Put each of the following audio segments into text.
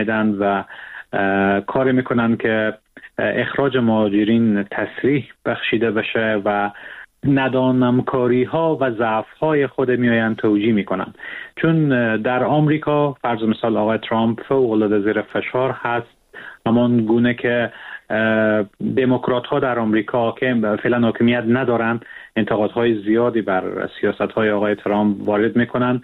میدن و کاری میکنن که اخراج مهاجرین تسریح بخشیده بشه و ندانمکاری ها و ضعف های خود میآیند توجیه میکنن. چون در آمریکا فرض مثال آقای ترامپ فوق‌العاده زیر فشار هست، همان گونه که دموکرات ها در آمریکا که فعلا حاکمیت ندارن انتقادهای زیادی بر سیاست های آقای ترامپ وارد میکنن.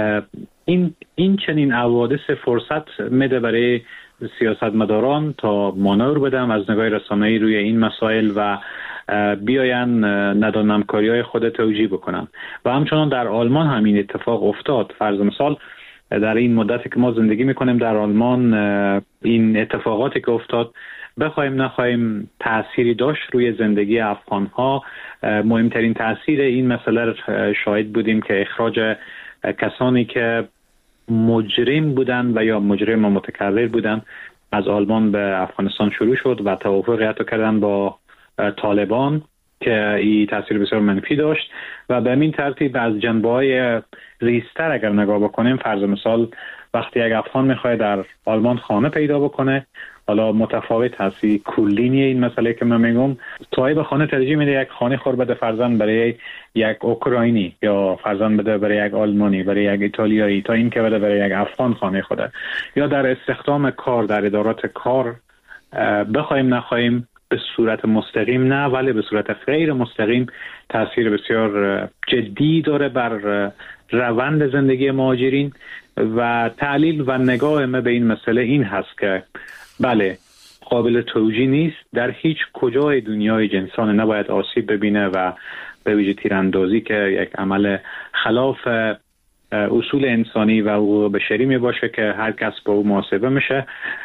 این چنین حوادث فرصت میده برای سیاستمداران تا مانور بدن از نگاه رسانه‌ای روی این مسائل و بیاین ندانمکاری های خود توجیه بکنن. و همچنان در آلمان همین اتفاق افتاد. فرض مثال در این مدتی که ما زندگی میکنیم در آلمان این اتفاقاتی که افتاد بخوایم نخواهیم تأثیری داشت روی زندگی افغان‌ها. مهمترین تأثیر این مسئله را شاهد بودیم که اخراج کسانی که مجرم بودن و یا مجرم متکرر بودن از آلمان به افغانستان شروع شد و توافق حتی کردن با طالبان که این تاثیر بسیار منفی داشت و به این ترتیب از جنبه‌های ریزتر اگر نگاه بکنیم، فرض مثال وقتی یک افغان میخواد در آلمان خانه پیدا بکنه، حالا متفاوت هست کلی نیه این مسئله که من میگم، صاحب خانه ترجیح میده یک خانه خور بده فرضاً برای یک اوکراینی یا فرضاً بده برای یک آلمانی، برای یک ایتالیایی، تا این که بده برای یک افغان خانه خوده. یا در استخدام کار در ادارات کار بخوایم نخواهیم به صورت مستقیم نه ولی به صورت غیر مستقیم تاثیر بسیار جدی داره بر روند زندگی مهاجرین. و تعلیل و نگاه ما به این مسئله این هست که بله قابل توجیه نیست، در هیچ کجای دنیای انسان نباید آسیب ببینه و به ویژه تیراندازی که یک عمل خلاف اصول انسانی و حقوق بشری می باشه که هر کس با او محاسبه میشه،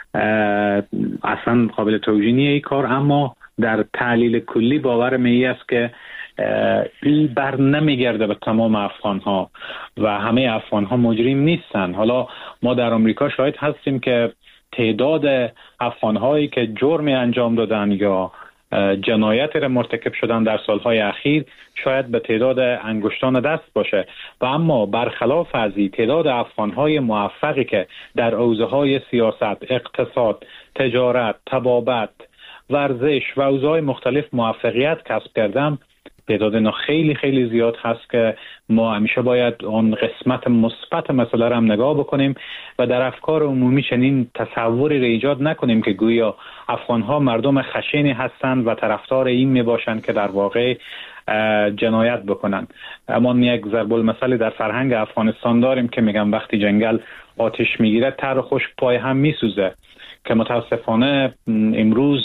اصلا قابل توجیه نیست این کار. اما در تحلیل کلی باور می است که این بر نمیگرده به تمام افغان ها و همه افغان ها مجرم نیستن. حالا ما در آمریکا شاهد هستیم که تعداد افغان هایی که جرم انجام دادن یا جنایت را مرتکب شدن در سالهای اخیر شاید به تعداد انگشتان دست باشه و اما برخلاف از این تعداد افغان‌های موفقی که در حوزه‌های سیاست، اقتصاد، تجارت، طبابت، ورزش و حوزه‌های مختلف موفقیت کسب کردن تعداد اینا خیلی خیلی زیاد هست که ما همیشه باید اون قسمت مثبت مسئله را هم نگاه بکنیم و در افکار عمومی چنین تصوری را ایجاد نکنیم که گویا افغان‌ها مردم خشنی هستند و طرفدار این میباشند که در واقع جنایت بکنن. اما یک ضرب المثل در فرهنگ افغانستان داریم که میگم وقتی جنگل آتش میگیره تر و خشک پای هم میسوزه، که متاسفانه امروز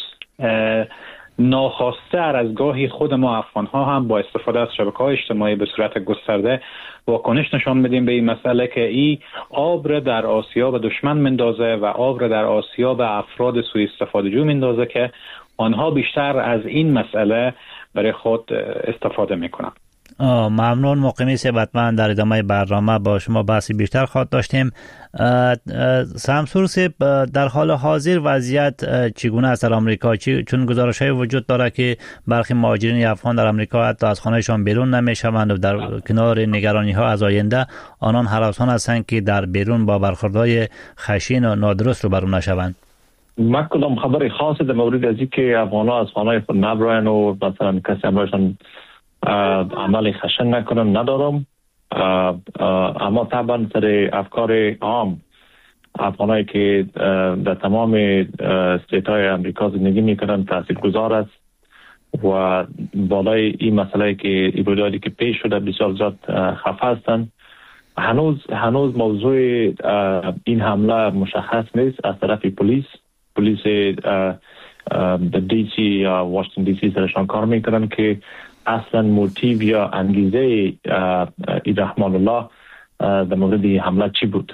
ناخواسته از گاهی خود ما افغان‌ها هم با استفاده از شبکه‌های اجتماعی به صورت گسترده واکنش نشان بدیم به این مسئله که این آب را در آسیا به دشمن مندازه و آب را در آسیا به افراد سوء استفاده جو مندازه که آنها بیشتر از این مسئله برای خود استفاده میکنن. ممنون مقیمی ثبتمند. در ادامه برنامه با شما بحثی بیشتر خواهد داشتیم. سمسور سیب، در حال حاضر وضعیت چگونه است در آمریکا؟ چون گزارش‌های وجود داره که برخی مهاجرین افغان در آمریکا حتی از خانه‌شان بیرون نمی‌شوند و در کنار نگرانی‌ها از آینده آنان هراسان هستند که در بیرون با برخوردهای خشن و نادرست روبرو نشوند. من کدام خبر خاصی در مورد از اینکه افغان‌ها از خانه‌های خود نبرن و مثلا کسی امرشان عمل خشن نکنن ندارم. اما طبعا سر افکار عام افغانایی که در تمام استیت‌های امریکا زندگی میکنن تاثیرگذار است و بالای این مسئله که ایبودادی که پیش شده بسیار زیاد خفه هستند. هنوز موضوع این حمله مشخص نیست از طرف پلیس دی سی یا واشنگتن دی سی سرشان کار میکنن که اصلا موتیو یا انگیزه رحمان الله در مورد حمله چی بود.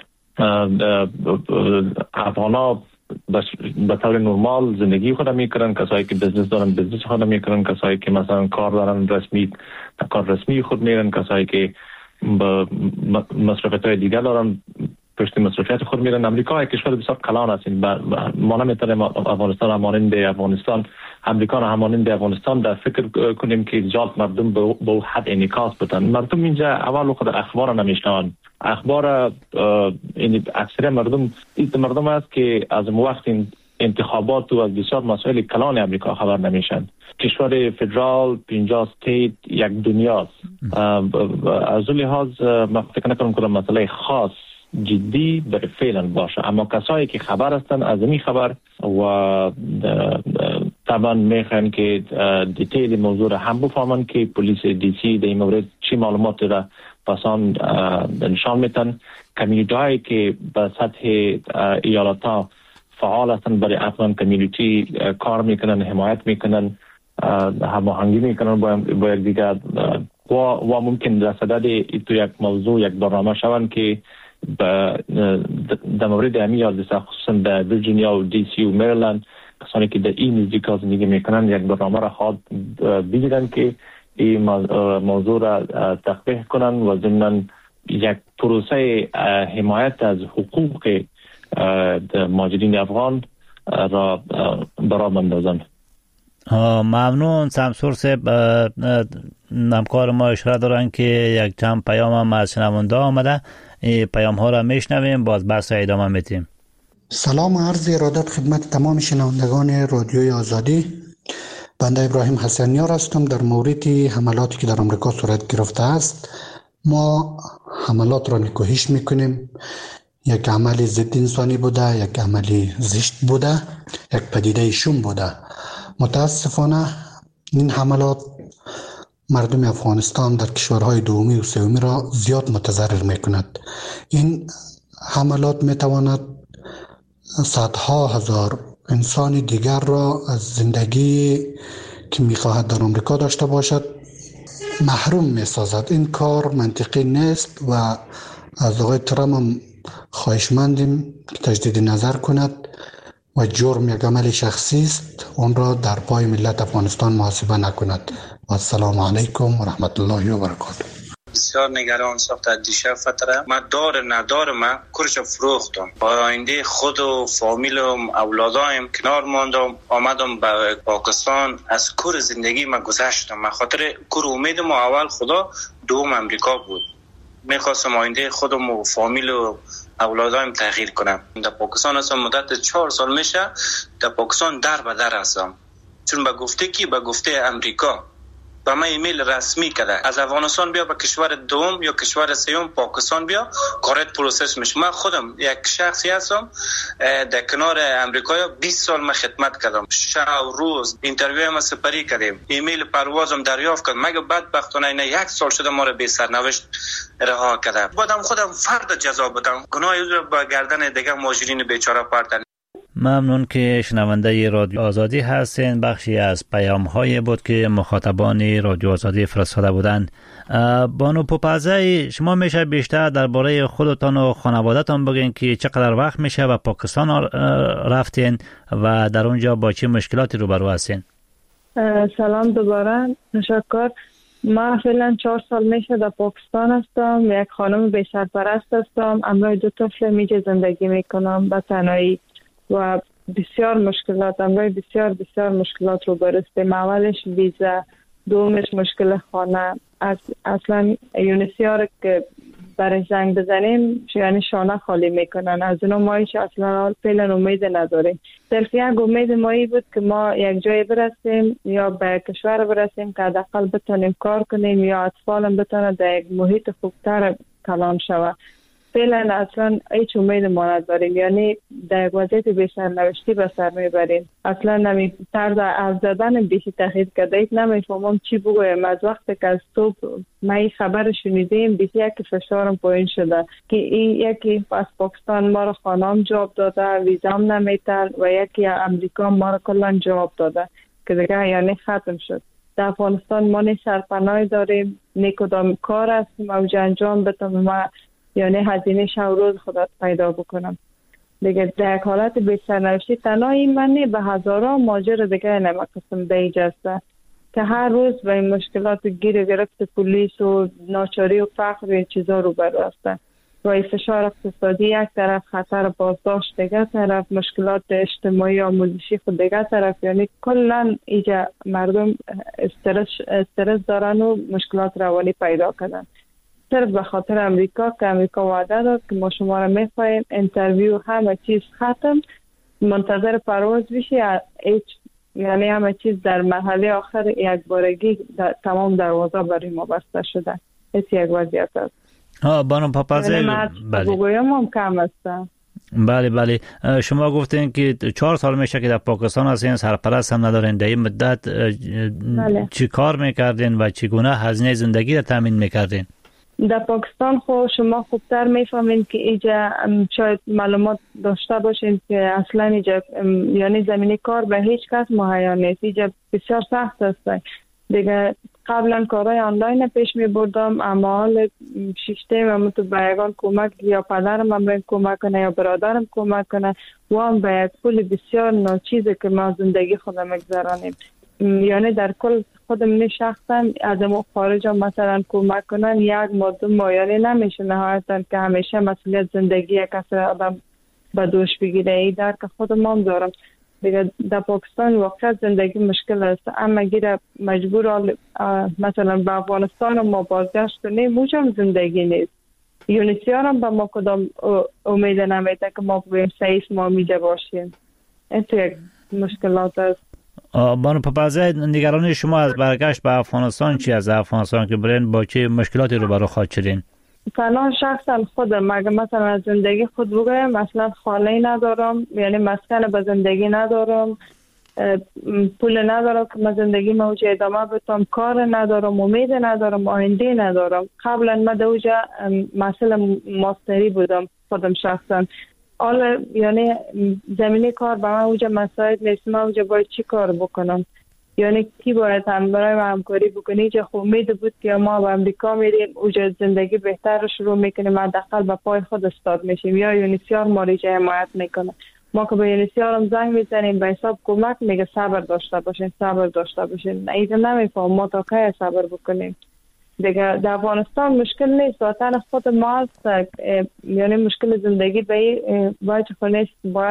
افغانا به طور نرمال زندگی خود میکنن، کسایی که بزنس دارن بزنس خود میکنن، کسایی که مثلا کار دارن کار رسمی خود میرن، کسایی که مصرفیت های دیگر دارن پشت مصرفیت خود میرن. امریکا یک کشور بسیار کلان است. ما نمیتونیم افغانستان همانند افغانستان، امریکا همانند افغانستان در فکر کنیم که زیاد مردم به حد انعکاس بدن. مردم اینجا اول خود اخبار نمیشنون، اخبار این اکثر مردم است که از وقت انتخابات و از بسیار مسائل کلان امریکا خبر نمیشن. کشور فدرال 50 استیت یک دنیاست. از اون لحاظ من فکر نکنم که مسئله خاص جدی برای فعلا باشه، اما کسایی که خبر هستن از این خبر و طبعا میخوان که دیتیل موضوع را هم بفهمن که پلیس دی سی در این مورد چی معلومات را پسان نشان میتن. کمیونیتی هایی که به سطح ایالت ها فعال هستن برای افغان کمیونیتی کار میکنن، حمایت میکنن، هماهنگی میکنن با یک دیگر و ممکن در صدد تو یک موضوع یک برنامه شون که در مورد امی حادثه خصوصا در ویرجینیا و دی سی و مریلند کسانی که در این نزدیکا زندگی میکنن یک برنامه را خواهد بگیرن که این موضوع را تقبیح کنن و ضمناً یک پروسه حمایت از حقوق مهاجرین افغان را برای بندازن. ممنون. سمسور صاحب همکار ما اشاره دارن که یک چند پیام هم از شنونده آمده، این پیام ها را میشنویم باز بحث ادامه میدیم. سلام و عرض ارادت خدمت تمام شنوندگان رادیوی آزادی. بنده ابراهیم حسنیار هستم. در مورد حملاتی که در آمریکا صورت گرفته است، ما حملات را نکوهش میکنیم. یک عمل ضد انسانی بوده، یک عمل زشت بوده، یک پدیده شوم بوده. متاسفانه این حملات مردم افغانستان در کشورهای دومی و سومی را زیاد متضرر میکند. این حملات میتواند صدها هزار انسان دیگر را از زندگی که میخواهد در آمریکا داشته باشد محروم میسازد. این کار منطقی نیست و از آقای ترامپ هم خواهشمندیم که تجدید نظر کند و جرم یک عمل شخصی است، اون را در پای ملت افغانستان محاسبه نکند. و السلام علیکم و رحمت الله و برکاته. بسیار نگران ساخته دیشب فتره. من ندارم کرش فروختم. با آینده خود و فامیل و اولادایم کنار ماندم، آمدم به پاکستان. از کور زندگی من گذشتم. من خاطر کور امیدم اول خدا، دوم امریکا بود. میخواستم آینده خودم و فامیل و اولادایم تغییر کنم. در پاکستان هستم مدت 4 سال میشه. در پاکستان در به در هستم، چون به گفته امریکا با من ایمیل رسمی کرده از افغانستان بیا به کشور دوم یا کشور سوم پاکستان بیا، کارت پروسس میشه. من خودم یک شخصی هستم در کنار امریکا 20 سال من خدمت کردم، شب روز اینترویو ما سپری کردیم، ایمیل پروازم دریافت کردم. مگه بدبختانه اینا 1 سال شده ما رو بی سرنوشت رها کرده. بعدم خودم فرد جزا بدم، گناه رو با گردن دیگه مهاجرین بیچاره پردن. ممنون که شنونده رادیو آزادی هستین. بخشی از پیام های بود که مخاطبان رادیو آزادی فرستاده بودند. بانو پوپزای، شما میشه بیشتر درباره خودتان و خانواده‌تان بگین که چقدر وقت میشه و پاکستان رفتین و در اونجا با چه مشکلاتی روبرو هستین؟ سلام دوباره، تشکر. ما فعلا 4 سال میشه در پاکستان هستم. یک خانم بی سرپرست هستم. همراه 2 طفل میجه زندگی میکنم به تنهایی و بسیار مشکلات، امروز بسیار مشکلات رو برستیم. اولش ویزا، دومش مشکل خانه. اصلا یونیسیار که برای زنگ بزنیم یعنی شانه خالی میکنن از اونو. مایش اصلا فعلا امید نداریم. صرف یک امید مایی بود که ما یک جای برسیم یا به کشور برسیم که حداقل بتونیم کار کنیم یا اطفالم بتونه در یک محیط خوبتر کلان شود. فعلا اصلا هیچ امید ما نداریم، یعنی در وضعیت بی‌سرنوشتی به سر میبریم. اصلا نمی طرز حرف زدن بیشی تغییر کرده، نمیفهمم چی بگویم. از وقتی که از صبح ما این خبر شنیدیم بیشی یک فشارم پایین شده که یکی از پاکستان ما رو خانم جواب داده، ویزام نمیتن و یکی امریکا ما رو کلان جواب داده که دیگه یعنی ختم شد. در افغانستان ما نه سرپناه داریم نه کدام کار هستیم اوج انجام بتونم ما یعنی هزینه شب روز خودت پیدا بکنم. دیگه در حالت بی‌سرنوشتی تنها این من نه، به هزاران ماجر دیگه نمکسم بیجسته که هر روز به این مشکلات گرفت پلیس و ناچاری و فقر و چیزا رو براسته و فشار اقتصادی یک طرف، خطر بازداشت دیگه طرف، مشکلات اجتماعی و آموزشی خود دیگه طرف. یعنی کلا اینجا مردم استرس دارن و مشکلات روانی پیدا کردن. صرف به خاطر امریکا که امریکا وعده داد که ما شما را میخواهیم، اینترویو همه چیز ختم، منتظر پرواز بشی، یعنی همه چیز در مرحله آخر یک بارگی تمام دروازه برای ما بسته شده. یک وضعیت است. بانو پاپازی، بگویم هم کم است. بله شما گفتین که 4 سال میشه که در پاکستان هستین، سرپرست هم ندارین. در این مدت چی کار میکردین و چگونه هزینه زندگی را تامین میکردین؟ در پاکستان شما خوبتر میفهمین که اینجا شاید معلومات داشته باشین که اصلا اینجا یعنی زمینه کار به هیچ کس مهیا نیست. اینجا بسیار سخت است دیگه. قبلا کارهای آنلاین پیش می بردم، اما حال شیشته من تو بایگان کمک، یا پدرم هم باید کمک کنه یا برادرم کمک کنه و هم باید پول بسیار ناچیزه که ما زندگی خودم مگذرانیم. یعنی در کل خودم شخصا از ما خارج هم مثلا کمک کنن 1 ماه 2 ماه، یعنی نمیشه نهایتا که همیشه مسئولیت زندگی کسی آدم به دوش بگیره. ای در که خودم هم دارم دیگه. در پاکستان واقعا زندگی مشکل است، اما گیره مجبور مثلا به افغانستان ما بازگشت کنیم، موجم زندگی نیست. یونیسیار هم به ما کدام امید نمیده که ما بگویم 3 ماه میجا باشیم. این تو یک مشکلات است. بانو پاپازی، نگرانی شما از برگشت به افغانستان چی؟ از افغانستان که برین با چه مشکلاتی روبرو خواهد شدین؟ تنها شخصا خودم مگه مثلا از زندگی خود بگویم اصلا خانه ندارم، یعنی مسکن به زندگی ندارم، پول ندارم که من زندگی موجه ادامه بدم، کار ندارم، امید ندارم، آینده ندارم. قبلا من دوجا مسئله ماستری بودم خودم شخصا. حالا یعنی زمینه کار به من اوجا مساعد نیست. من اوجا باید چی کار بکنم؟ یعنی کی باید هم برای همکاری بکنی؟ چه امید بود که ما به امریکا میریم اوجا زندگی بهتر رو شروع میکنیم، حداقل به پای خود استاد میشیم، یا یونیسیار ما رو حمایت میکنه. ما که به یونیسیار هم زنگ میزنیم به حساب کمک میگه صبر داشته باشین. ایده نمیفهم ما تا کی صبر بکنیم دیگه. در افغانستان مشکل نیست، وطن خود ما هست، یعنی مشکل زندگی باید خونیست،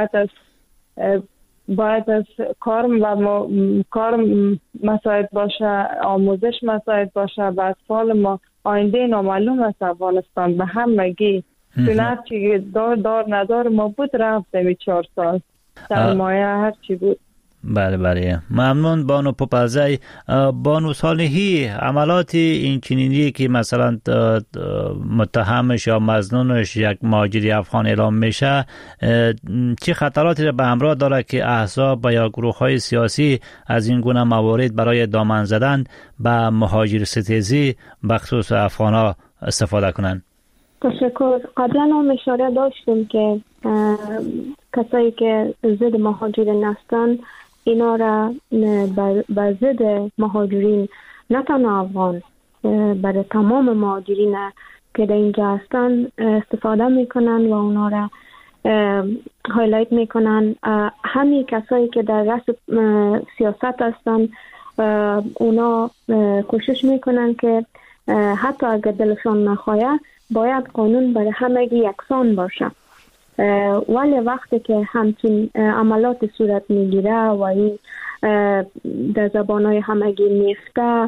باید از کار مساعد باشه، آموزش مساعد باشه. به اطفال ما آینده نامعلوم است افغانستان به همگی. چون هرچی دار ندار ما بود رفتیم 4 سال سرمایه هرچی بود. بله ممنون بانو پاپازی. بانو صالحی، عملات این چنینی که مثلا متهمش یا مظنونش یک مهاجر افغان اعلام میشه، چه خطراتی را به همراه داره که احزاب و یا گروه‌های سیاسی از این گونه موارد برای دامن زدن به مهاجر ستیزی بخصوص افغان‌ها استفاده کنند؟ تشکر. قبلا هم اشاره داشتیم که کسایی که ضد مهاجرین هستند اینا را به ضد مهاجرین، نه تنها افغان، برای تمام مهاجرین که در اینجا هستن استفاده میکنن و اونا را هایلایت میکنن. همین کسایی که در رأس سیاست هستن اونا کوشش میکنن که حتی اگر دلشان نخواهد باید قانون برای همگی یکسان باشه. ولی وقتی که همچین عملات صورت میگیره و این در زبانهای همگی میفته،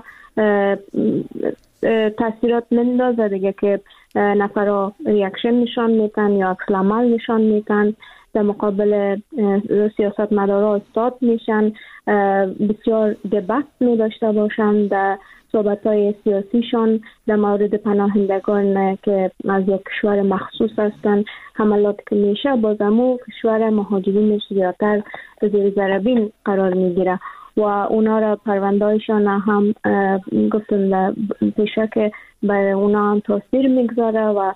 تاثیرات نمیندازه دیگه که نفرها ریاکشن نشان میتن یا عکس العمل نشان میتن، در مقابل سیاست مدارا استاد میشن، بسیار دبست می داشته باشن در صحبت‌های سیاسیشان در مورد پناهندگان که از یک کشور مخصوص هستند. حملات که میشه بازمو کشور مهاجرین زیادتر زیر ضربین قرار میگیره و اونا را پروندهایشان هم گفتن پیشه که برای اونا هم تاثیر میگذاره و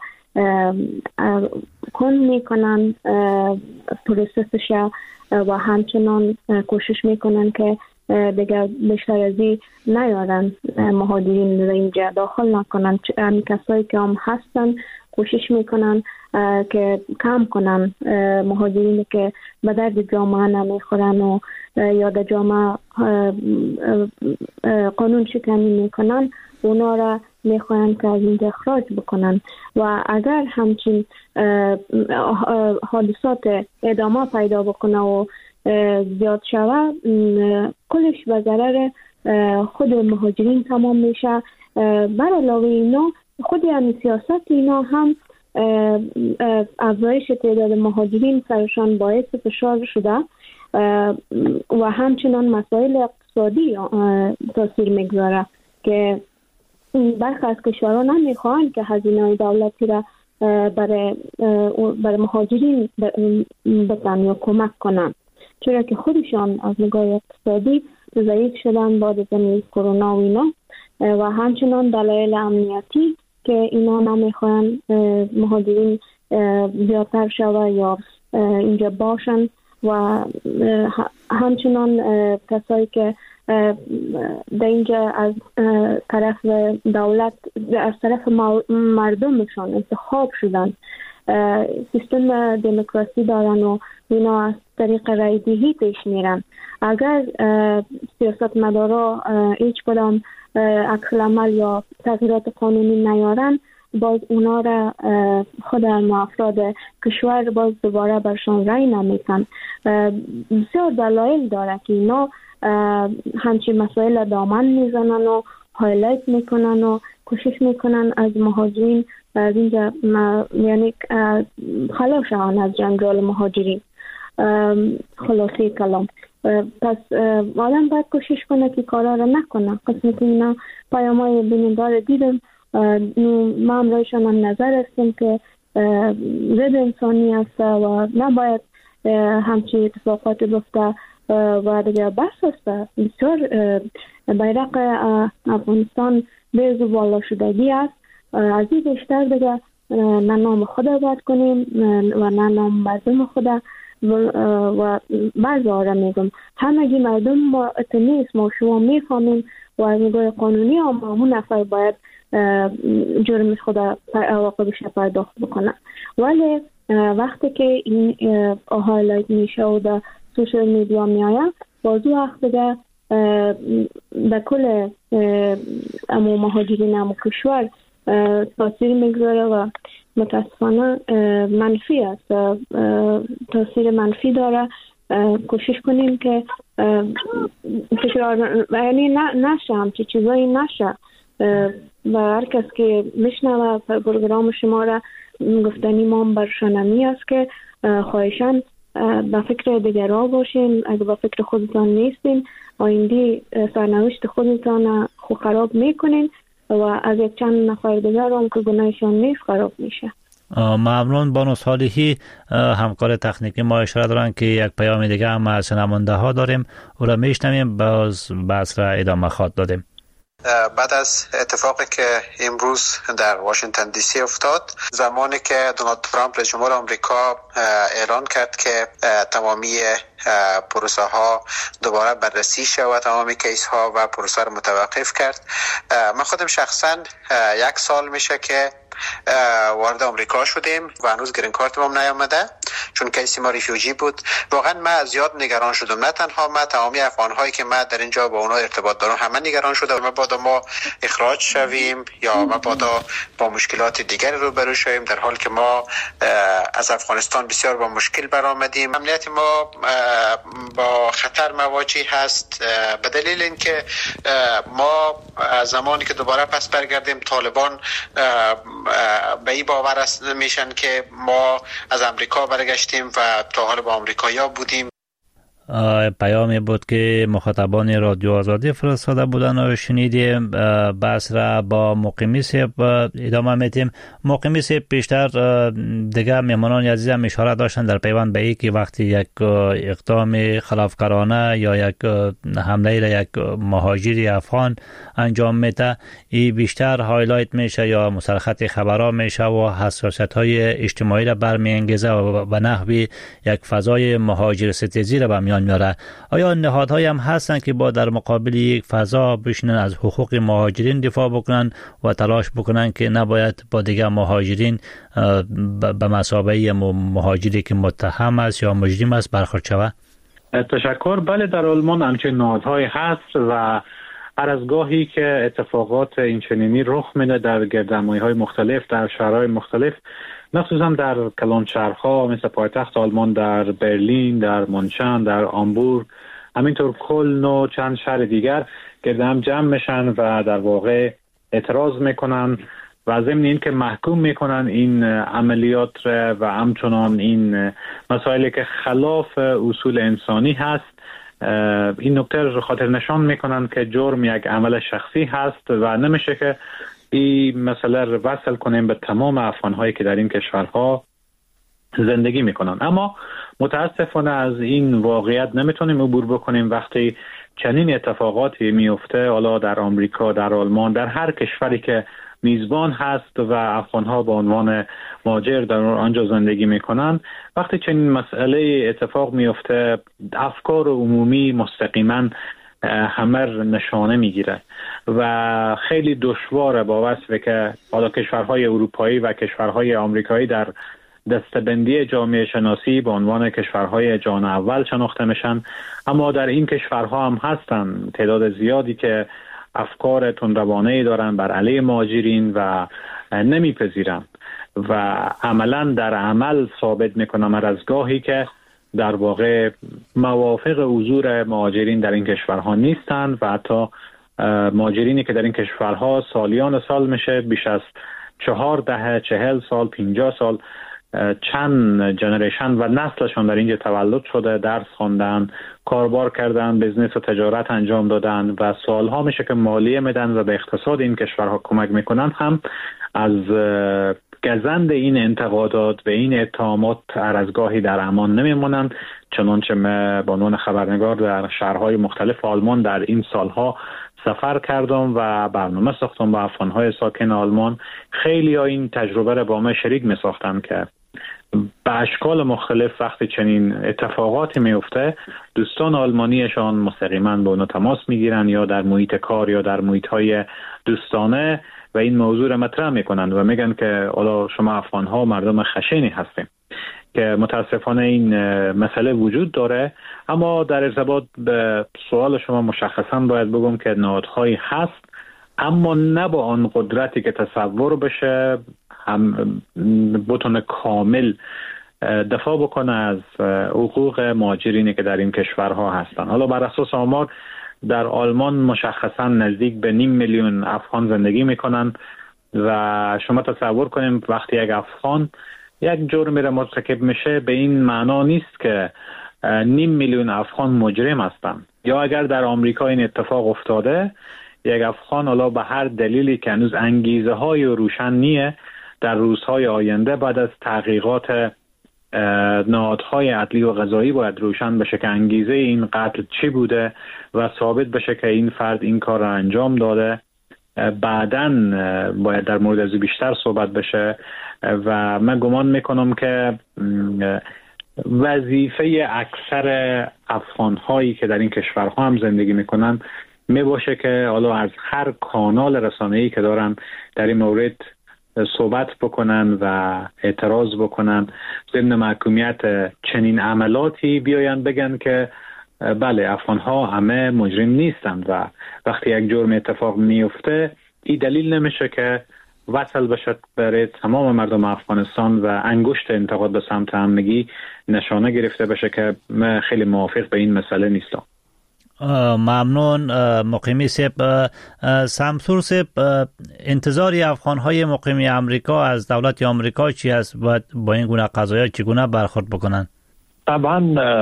کن میکنن پروسسش و همچنان کوشش میکنن که دیگه بیشتر ازی نیارن مهاجرین رو اینجا داخل نکنن. همین کسایی که هم هستن کوشش میکنن که کم کنن مهاجرین که به درد جامعه نمیخورن و یا در جامعه قانون شکنی میکنن، اونا را میخواین که از اینجا اخراج بکنن. و اگر همچین حادثات ادامه پیدا بکنه و زیاد شوه، کلش به ضرر خود مهاجرین تمام میشه. بر علاوه اینا خود همین سیاست اینا هم افزایش تعداد مهاجرین سرشان باعث فشار شده و همچنان مسائل اقتصادی تاثیر میگذاره که برخی از کشورها نمیخوان که هزینه دولتی را برای مهاجرین بدن یا کمک کنن، چرا که خودشان از نگاه اقتصادی ضعیف شدن بعد از کرونا و اینا و همچنان دلایل امنیتی که اینا نمیخوان مهاجرین زیادتر شوه یا اینجا باشن و همچنان کسایی که در اینجا از طرف دولت از طرف مردمشان انتخاب شدن، سیستم دموکراسی دارن و اینا از طریق رای دهی پیش میرن. اگر سیاستمدارا هیچ کدام عکس العمل یا تغییرات قانونی نیارن، باز اونا را خود افراد کشور باز دوباره برشان رای نمیتن. بسیار دلایل داره که اینا همچین مسائل دامن میزنن و هایلایت میکنن و کوشش میکنن از مهاجرین از اینجا یعنی خلاص شوند از جنجال مهاجرین. خلاصه کلام پس آدم باید کوشش کنه که کارا را نکنه. قسمی که اینا پیامای بینندار دیدم ما هم رایشان هم نظر هستیم که ضد انسانی است و نباید همچی اتفاقات بفته و دیگه بس است. بسیار بیرق افغانستان به بالا شدگی است. از این بیشتر دیگه نه نام خدا باید کنیم و نه نام مردم خدا و بعضی آره میگم همگی مردم ما اتنیست ما شما میفهمیم و از نگاه قانونی هم همون نفر باید جرم خدا عواقبش پرداخت بکنه. ولی وقتی که این هایلایت میشه و در سوشل میدیا میآید بازو وقت دیگه در کل امو مهاجرین امو کشور تاثیر میگذاره و متاسفانه منفی است، تاثیر منفی داره. کوشش کنیم که یعنی نشه همچی چیزایی نشه و هر کس که میشنوه پروگرام شما را گفتنی ما برشانمی است که خواهشان به فکر دیگرها باشین. اگه به فکر خودتان نیستین آینده سرنوشت خودتان خود خراب میکنین و از یک چند نفر دیگر هم که گناهشان نیست خراب میشه. ممنون. بانو صالحی همکار تکنیکی ما اشاره دارن که یک پیام دیگه هم از شنونده ها داریم او را میشنویم باز بحث را ادامه خواهد دادیم. بعد از اتفاقی که امروز در واشنگتن دی سی افتاد، زمانی که دونالد ترامپ رئیس جمهور آمریکا اعلان کرد که تمامی پروسه ها دوباره بررسی شود، تمامی کیس ها و پروسه را متوقف کرد، من خودم شخصا 1 سال میشه که وارد آمریکا شدیم و هنوز گرین کارت ما نیامده چون کیس ما ریفیوجی بود. واقعا من زیاد نگران شدم، نه تنها من، تمامی افغان هایی که من در اینجا با اونها ارتباط دارم همه نگران شدم. مبادا ما اخراج شویم یا مبادا با مشکلات دیگری روبرو شویم، در حالی که ما از افغانستان بسیار با مشکل برآمدیم. امنیت ما با خطر مواجه هست به دلیل اینکه ما زمانی که دوباره پس برگردیم طالبان به این باور میشن که ما از امریکا برگشتیم و تا حال با آمریکایی‌ها بودیم. پیامی بود که مخاطبان رادیو آزادی فرستاده بودن و شنیدیم. بحث را با مقیمی صاحب ادامه میدیم. مقیمی صاحب بیشتر دیگه مهمانان عزیز هم اشاره داشتن در پیوند به اینکه وقتی یک اقدام خلافکارانه یا یک حمله را یک مهاجر افغان انجام میده، این بیشتر هایلایت میشه یا مسلخط خبرها میشه و حساسیت های اجتماعی را برمیانگیزه و نحوی یک فضای مهاجر ستیزی را به میان میاره. آیا نهادهایی هم هستن که با در مقابل یک فضا بشینن از حقوق مهاجرین دفاع بکنن و تلاش بکنن که نباید با دیگر مهاجرین به مثابه مهاجری که متهم است یا مجرم است برخورد شود؟ تشکر. بله، در آلمان همچنین نهادهایی هست و هر از گاهی که اتفاقات اینچنینی رخ میده در گردنمایی‌های مختلف در شهرهای مختلف، مخصوصا در کلان شهرها مثل پایتخت آلمان در برلین، در مونشن، در آمبورگ، همینطور کلن و چند شهر دیگر گرد هم جمع میشن و در واقع اعتراض میکنن و ضمن این که محکوم میکنن این عملیات و همچنان این مسائلی که خلاف اصول انسانی هست، این نکته رو خاطر نشان میکنن که جرم یک عمل شخصی هست و نمیشه که این مسئله رو وصل کنیم به تمام افغان‌هایی که در این کشورها زندگی میکنن. اما متاسفانه از این واقعیت نمیتونیم عبور بکنیم. وقتی چنین اتفاقاتی میفته، حالا در آمریکا، در آلمان، در هر کشوری که میزبان هست و افغان‌ها به عنوان مهاجر در آنجا زندگی میکنن، وقتی چنین مسئله اتفاق میفته، افکار عمومی مستقیما همه نشانه میگیره و خیلی دشواره با وصفه که حالا کشورهای اروپایی و کشورهای آمریکایی در دستبندی جامعه شناسی به عنوان کشورهای جان اول شناخته میشن، اما در این کشورها هم هستن تعداد زیادی که افکار تندروانه‌ای دارن بر علیه مهاجرین و نمیپذیرن و عملا در عمل ثابت میکنن هر از گاهی که در واقع موافق حضور مهاجرین در این کشورها نیستند و حتی مهاجرینی که در این کشورها سالیان سال میشه، بیش از 14 40 سال 50 سال چند جنریشن و نسلشان در اینجا تولد شده، درس خواندن، کاربار کردن، بزنس و تجارت انجام دادن و سالها میشه که مالیه میدن و به اقتصاد این کشورها کمک میکنن، هم از گزند این انتقادات و این اتهامات هر از گاهی در امان نمیمونن. چنانچه من به عنوان خبرنگار در شهرهای مختلف آلمان در این سالها سفر کردم و برنامه ساختم با افغان‌های ساکن آلمان. خیلی ها این تجربه را با من شریک می ساختن که به اشکال مختلف وقتی چنین اتفاقاتی میفته، دوستان آلمانیشان مستقیما با اونا تماس میگیرن یا در محیط کار یا در محیط‌های دوستانه و این موضوع را مطرح میکنن و میگن که حالا شما افغان‌ها مردم خشنی هستیم، که متاسفانه این مسئله وجود داره. اما در ارتباط به سوال شما مشخصا باید بگم که نهادهایی هست، اما نه با آن قدرتی که تصور بشه هم بتونه کامل دفاع بکنه از حقوق مهاجرینی که در این کشورها هستن. حالا بر اساس آمار در آلمان مشخصا نزدیک به 500,000 افغان زندگی میکنن و شما تصور کنیم وقتی یک افغان یک جرمی را مرتکب میشه، به این معنا نیست که 500,000 افغان مجرم هستن. یا اگر در آمریکا این اتفاق افتاده، یک افغان حالا به هر دلیلی که هنوز انگیزه های روشن نیه، در روزهای آینده بعد از تحقیقات نهادهای عدلی و قضایی باید روشن بشه که انگیزه این قتل چی بوده و ثابت بشه که این فرد این کار را انجام داده. بعداً باید در مورد از بیشتر صحبت بشه و من گمان میکنم که وظیفه اکثر افغان‌هایی که در این کشورها هم زندگی میکنن میباشه که حالا از هر کانال رسانه‌ای که دارن در این مورد صحبت بکنن و اعتراض بکنن، ضمن محکومیت چنین عملاتی بیاین بگن که بله افغان‌ها همه مجرم نیستند و وقتی یک جرم اتفاق میفته این دلیل نمیشه که وصل بشه برای تمام مردم افغانستان و انگشت انتقاد به سمت همگی نشانه گرفته بشه که من خیلی موافق به این مسئله نیستم. ممنون مقیمی سیب. سمسور سیب، انتظاری افغان‌های مقیم امریکا از دولت آمریکا چی است و با این گونه قضایا چگونه برخورد بکنن؟ طبعا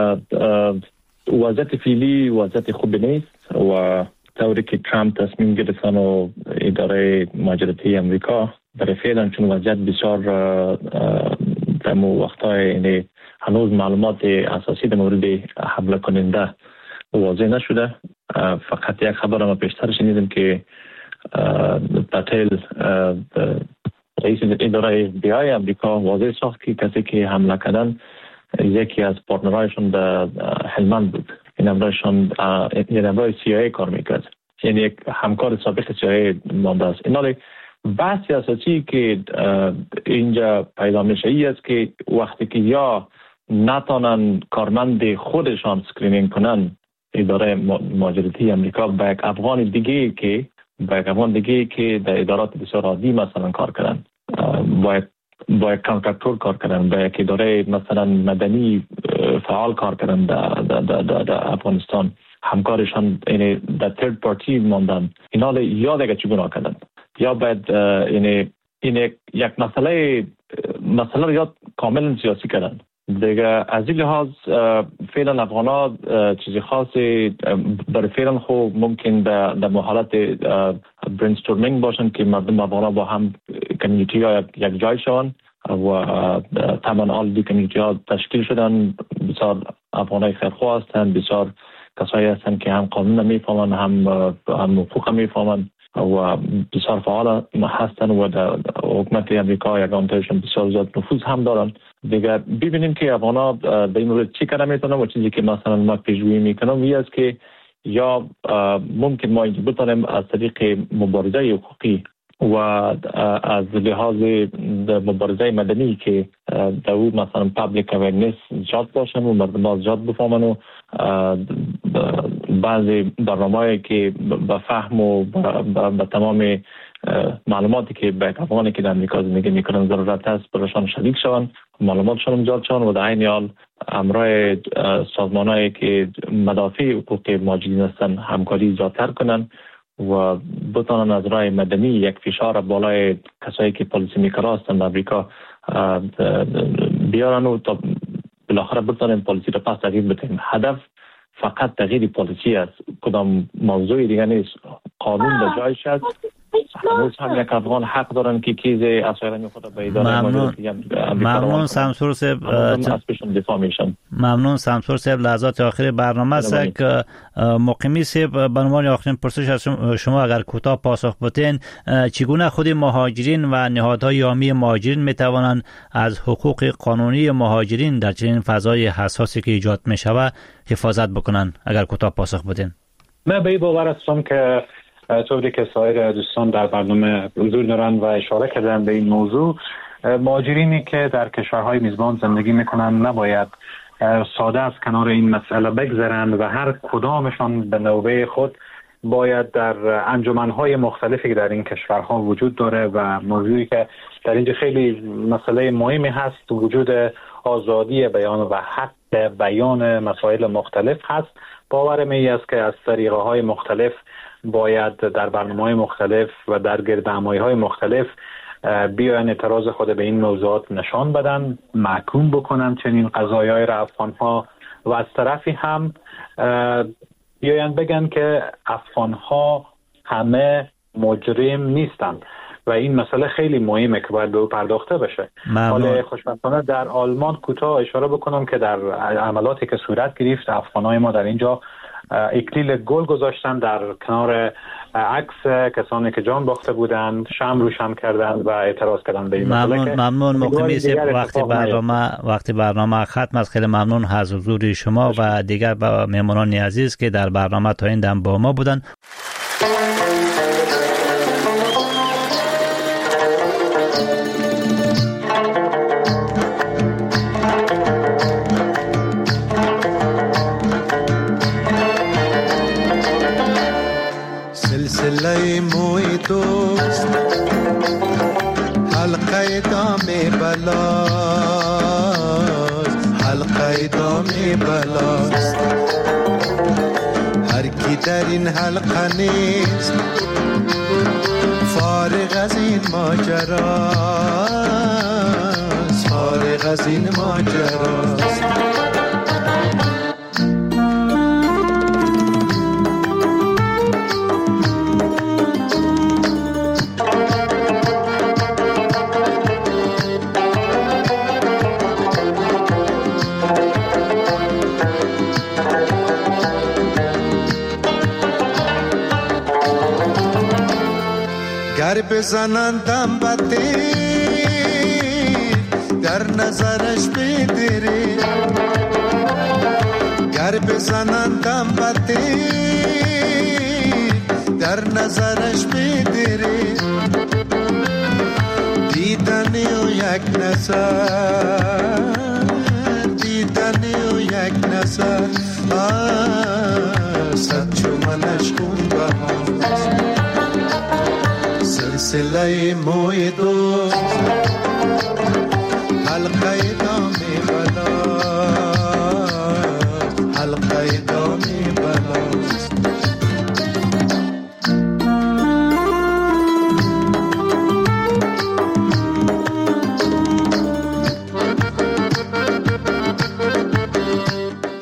وضعیت فعلی وضعیت خوبی نیست و طوری که ترامپ تصمیم گرفتن و اداره مهاجرتی امریکا برای فعلا، چون وضعیت بسیار در وقتای یعنی هنوز معلومات اساسی در مورد حمله کننده واضح نشده. فقط یک خبر ما پیشتر شنیدیم که پاتل رئیس اداره FBI امریکا واضح ساخت که کسی که حمله کردن یکی از پارتنرایشون در هلمند بود. این امرایشون یه امرای CIA کار میکرد، یعنی یک همکار سابق CIA مانده است. این بحث اساسی که اینجا پیدا میشه ای است که وقتی که یا نتانن کارمند خودشان سکرینینگ کنن اداره مهاجرتی امریکا با یک افغان دیگه که در ادارات بسیار عادی مثلا کار کردن، با یک کانترکتور کار کردن، با یک اداره مثلا مدنی فعال کار کردن در افغانستان، همکارشان یعنی در ترد پارتی ماندن، اینا یا دیگه چگونه کردن یا باید یعنی این یک مسئله یا کاملا سیاسی کردن دیگه. از این لحاظ فعلا افغان‌ها چیزی خاصی برای فعلا خوب ممکن در حالت برینستورمینگ باشن که مردم افغان‌ها با هم کمیونیتی ها یک جای شون و طبعا آل دی کمیونیتی ها تشکیل شدن. بسیار افغان‌های خیرخواه هستند، بسیار کسایی هستند که هم قانون میفهمن هم حقوق میفهمن و بسیار فعال هستن و در حکومت امریکا یگانتایشون بسیار زیاد نفوذ هم دارن دیگه. ببینیم که افغان‌ها در این مورد چی کار میتونن و چیزی که مثلا ما پیش‌بینی میکنم این است که یا ممکن ما اینجا بتونیم از طریق مبارزه حقوقی و از لحاظ مبارزه مدنی که در او مثلا پابلیک اویرنس زیاد باشن و مردم زیاد بفهمن و بعضی برنامه‌ای که به فهم و به تمام معلوماتی که به افغانی که در امریکا زندگی میکنن ضرورت است برایشان شریک شوند، معلوماتشان زیاد شوند و در این حال همراه سازمانایی که مدافع حقوق مهاجرین هستند همکاری زیادتر کنن و بتانن از راه مدنی یک فشار بالای کسایی که پالیسی میکر هستند در امریکا بیارن و تا بالاخره بتانن پالیسی را پس تغییر بدن. هدف فقط تغییر پالیسی است، کدام موضوع دیگه نیست. قانون در جایش است. هنوز هم یک افغان حق دارن که چیز اسرائیل خود به اداره ممنون سمسور صاحب. ممنون سمسور صاحب. لحظات آخر برنامه است که مقیمی صاحب به عنوان آخرین پرسش از شما اگر کوتاه پاسخ بدین، چگونه خود مهاجرین و نهادهای عامی مهاجرین میتوانند از حقوق قانونی مهاجرین در چنین فضای حساسی که ایجاد میشود حفاظت بکنند؟ اگر کوتاه پاسخ بدین. من به این باور هستم که طوری که سایر دوستان در برنامه حضور دارن و اشاره کردن به این موضوع، مهاجرینی که در کشورهای میزبان زندگی میکنن نباید ساده از کنار این مسئله بگذرن و هر کدامشان به نوبه خود باید در انجمنهای مختلفی که در این کشورها وجود داره و موضوعی که در اینجا خیلی مسئله مهمی هست وجود آزادی بیان و حق بیان مسائل مختلف هست. باورم این است که از طریقه‌های مختلف باید در برنامه‌های مختلف و در گردهمایی‌های مختلف بیان اعتراض خود به این موضوعات نشان بدن، محکوم بکنن چنین قضایای را افغان‌ها و از طرفی هم بیان بگن که افغان‌ها همه مجرم نیستند و این مسئله خیلی مهمه که باید به او پرداخته بشه. حالا خوشبختانه در آلمان کوتاه اشاره بکنم که در عملاتی که صورت گرفت افغانای ما در اینجا اکلیل گل گذاشتن در کنار عکس کسانی که جان باخته بودند، شمع روشن کردن و اعتراض کردن به این مسئله. ممنون مقیمی صاحب. وقتی برنامه ختم است، خیلی ممنون از حضور شما و دیگر با مهمانان عزیز که در برنامه تا این دم با ما بودند. سلسله موی دوست حلقه دام بلاست، حلقه دام بلاست. هر کی در این حلقه نیست فارغ از این ماجراست، فارغ از این ماجراست. گر بزنندم بطیر در نظرش بدری، گر بزنندم بطیر در نظرش بدری. دیدنی و یک نظر، دیدنی و یک نظر صد چومنش خون بهاست. سلسله موی دوست حلقه دام بلاست، حلقه دام